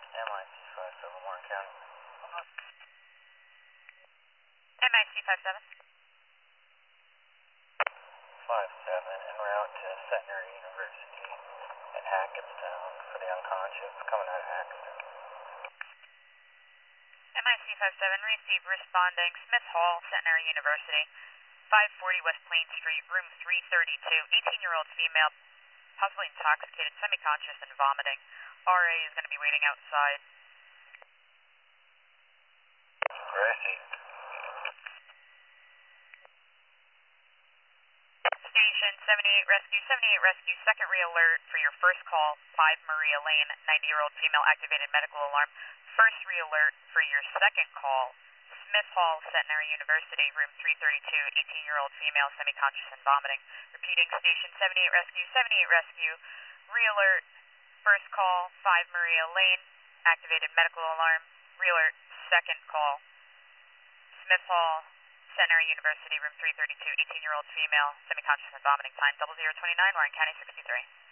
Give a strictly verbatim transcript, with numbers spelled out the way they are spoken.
M I C five seven, Warren County. M I C five seven. five seven, en route to Centenary University at Hackettstown for the unconscious, coming out of Hackettstown. M I C five seven, receive responding Smith Hall, Centenary University, five forty West Plain Street, room three thirty-two, eighteen-year-old female, possibly intoxicated, semi-conscious, and vomiting. R A is going to be waiting outside. Gracie. Station seventy-eight Rescue, seventy-eight Rescue, second re-alert for your first call, five Maria Lane, ninety-year-old female, activated medical alarm. First re-alert for your second call, Smith Hall, Centenary University, room three thirty-two, eighteen-year-old female, semi-conscious and vomiting. Repeating, Station seventy-eight Rescue, seventy-eight Rescue, re-alert, first call, five Maria Lane, activated medical alarm. Re-alert, second call, Smith Hall, Centenary University, room three thirty-two, eighteen-year-old female, semi-conscious and vomiting. Time double zero twenty-nine, Warren County sixty-three.